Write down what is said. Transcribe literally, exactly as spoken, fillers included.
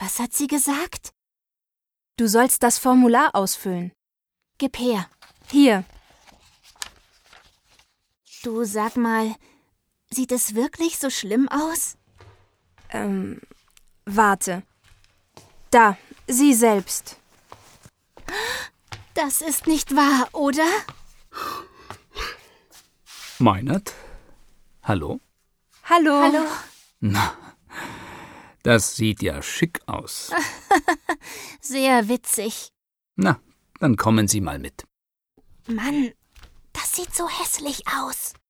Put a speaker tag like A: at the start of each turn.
A: Was hat sie gesagt?
B: Du sollst das Formular ausfüllen.
A: Gib her.
B: Hier.
A: Du, sag mal, sieht es wirklich so schlimm aus?
B: Ähm, warte. Da, sie selbst.
A: Das ist nicht wahr, oder?
C: Meinert? Hallo?
B: Hallo.
A: Hallo?
C: Na, das sieht ja schick aus.
A: Sehr witzig.
C: Na, dann kommen Sie mal mit.
A: Mann, das sieht so hässlich aus.